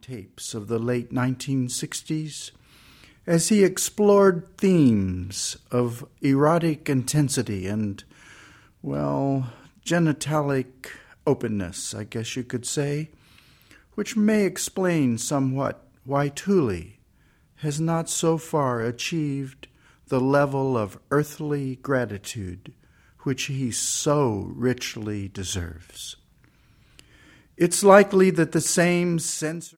tapes of the late 1960s as he explored themes of erotic intensity and, well, genitalic openness, I guess you could say, which may explain somewhat why Thule has not so far achieved the level of earthly gratitude which he so richly deserves. It's likely that the same sense